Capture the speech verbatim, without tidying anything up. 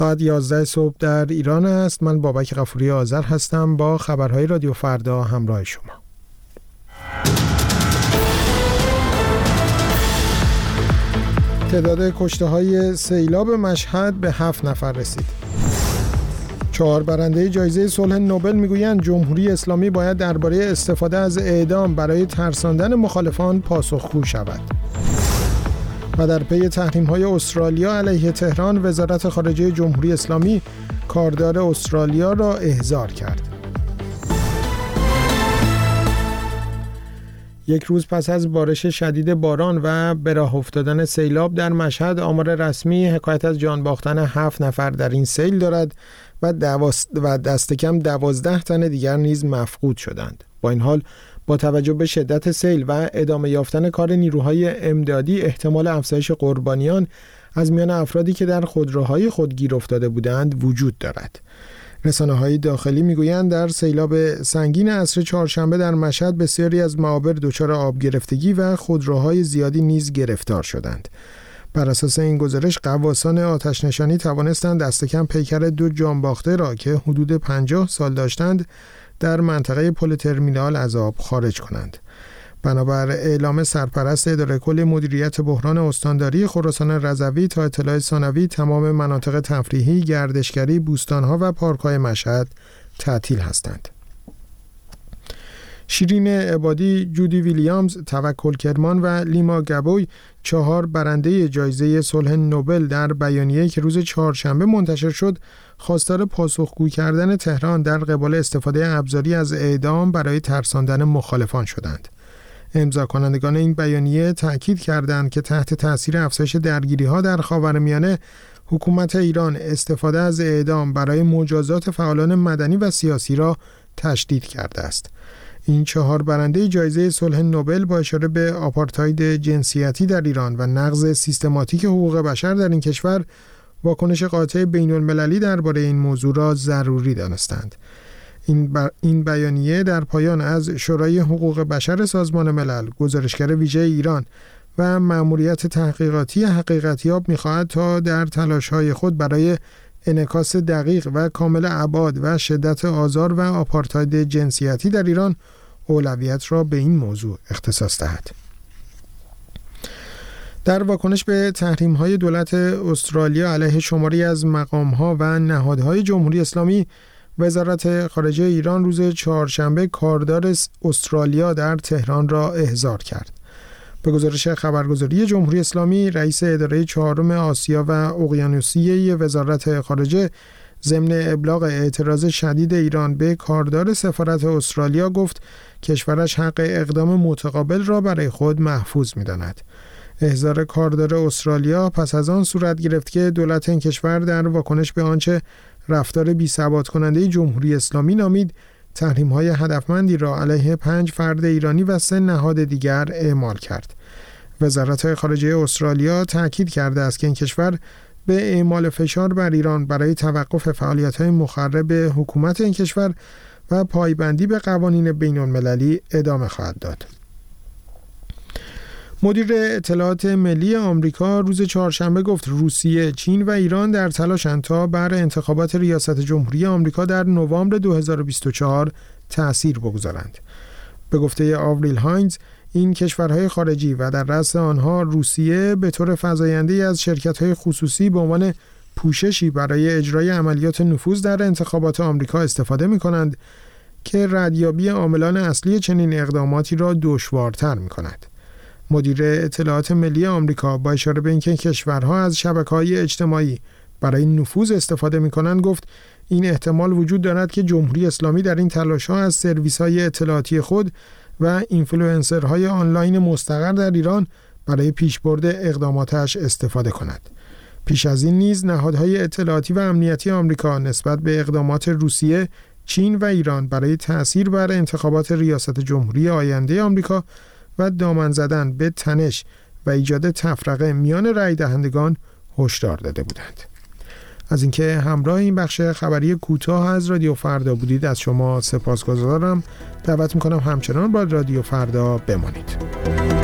ساعت یازده صبح در ایران است. من بابک غفوری آذر هستم با خبرهای رادیو فردا همراه شما. تعداد کشته‌های سیلاب مشهد به هفت نفر رسید. چهار برنده جایزه صلح نوبل میگویند جمهوری اسلامی باید درباره استفاده از اعدام برای ترساندن مخالفان پاسخگو شود. و در پی تحریم‌های استرالیا علیه تهران، وزارت خارجه جمهوری اسلامی کاردار استرالیا را احضار کرد. یک روز پس از بارش شدید باران و به راه افتادن سیلاب در مشهد، آمار رسمی حکایت از جان باختن هفت نفر در این سیل دارد و, و دست کم دوازده تن دیگر نیز مفقود شدند. با این حال با توجه به شدت سیل و ادامه یافتن کار نیروهای امدادی، احتمال افزایش قربانیان از میان افرادی که در خودروهای خود گیر افتاده بودند وجود دارد. رسانه‌های داخلی میگویند در سیلاب سنگین عصر چهارشنبه در مشهد بسیاری از معابر دچار آب گرفتگی و خودروهای زیادی نیز گرفتار شدند. بر اساس این گزارش، غواصان آتش نشانی توانستند دست کم پیکر دو جانباخته را که حدود پنجاه سال داشتند در منطقه پل ترمینال از آب خارج کنند. بنابر اعلام سرپرست اداره کل مدیریت بحران استانداری خراسان رضوی، تا اطلاع ثانوی تمام مناطق تفریحی، گردشگری، بوستان‌ها و پارک‌های مشهد تعطیل هستند. شیرین عبادی، جودی ویلیامز، توکل کرمان و لیما گبوی، چهار برنده جایزه صلح نوبل، در بیانیه‌ای که روز چهارشنبه منتشر شد خواستار پاسخگو کردن تهران در قبال استفاده ابزاری از اعدام برای ترساندن مخالفان شدند. امضا کنندگان این بیانیه تأکید کردند که تحت تأثیر افزایش درگیری‌ها در خاورمیانه، حکومت ایران استفاده از اعدام برای مجازات فعالان مدنی و سیاسی را تشدید کرده است. این چهار برنده جایزه صلح نوبل با اشاره به آپارتاید جنسیتی در ایران و نقض سیستماتیک حقوق بشر در این کشور، واکنش قاطع بین‌المللی درباره این موضوع را ضروری دانستند. این, ب... این بیانیه در پایان از شورای حقوق بشر سازمان ملل، گزارشگر ویژه ایران و مأموریت تحقیقاتی حقیقتیاب می‌خواهد تا در تلاش‌های خود برای انعکاس دقیق و کامل ابعاد و شدت آزار و آپارتاید جنسیتی در ایران اولویت را به این موضوع اختصاص دهد. در واکنش به تحریم‌های دولت استرالیا علیه شماری از مقام‌ها و نهادهای جمهوری اسلامی، وزارت خارجه ایران روز چهارشنبه کاردار استرالیا در تهران را احضار کرد. به گزارش خبرگزاری جمهوری اسلامی، رئیس اداره چهارم آسیا و اقیانوسیه وزارت خارجه ضمن ابلاغ اعتراض شدید ایران به کاردار سفارت استرالیا گفت کشورش حق اقدام متقابل را برای خود محفوظ می‌داند. احضار کاردار استرالیا پس از آن صورت گرفت که دولت این کشور در واکنش به آنچه رفتار بی‌ثبات کننده جمهوری اسلامی نامید، تحریم‌های هدفمندی را علیه پنج فرد ایرانی و سه نهاد دیگر اعمال کرد. وزارت خارجه استرالیا تأکید کرده است که این کشور به اعمال فشار بر ایران برای توقف فعالیت‌های مخرب حکومت این کشور و پایبندی به قوانین بین‌المللی ادامه خواهد داد. مدیر اطلاعات ملی آمریکا روز چهارشنبه گفت روسیه، چین و ایران در تلاشند تا بر انتخابات ریاست جمهوری آمریکا در نوامبر دو هزار و بیست و چهار تأثیر بگذارند. به گفته آوریل هاینز، این کشورهای خارجی و در رأس آنها روسیه به طور فزاینده‌ای از شرکت‌های خصوصی به عنوان پوششی برای اجرای عملیات نفوذ در انتخابات آمریکا استفاده می‌کنند که ردیابی عاملان اصلی چنین اقداماتی را دشوارتر می‌کند. مدیر اطلاعات ملی آمریکا با اشاره به اینکه کشورها از شبکه‌های اجتماعی برای نفوذ استفاده می‌کنند گفت این احتمال وجود دارد که جمهوری اسلامی در این تلاش‌ها از سرویس‌های اطلاعاتی خود و اینفلوئنسرهای آنلاین مستقر در ایران برای پیشبرد اقداماتش استفاده کند. پیش از این نیز نهادهای اطلاعاتی و امنیتی آمریکا نسبت به اقدامات روسیه، چین و ایران برای تأثیر بر انتخابات ریاست جمهوری آینده آمریکا و دامن زدن به تنش و ایجاد تفرقه میان رای دهندگان هشدار داده بودند. از اینکه همراه این بخش خبری کوتاه از رادیو فردا بودید از شما سپاسگزارم. دعوت میکنم همچنان با رادیو فردا بمانید.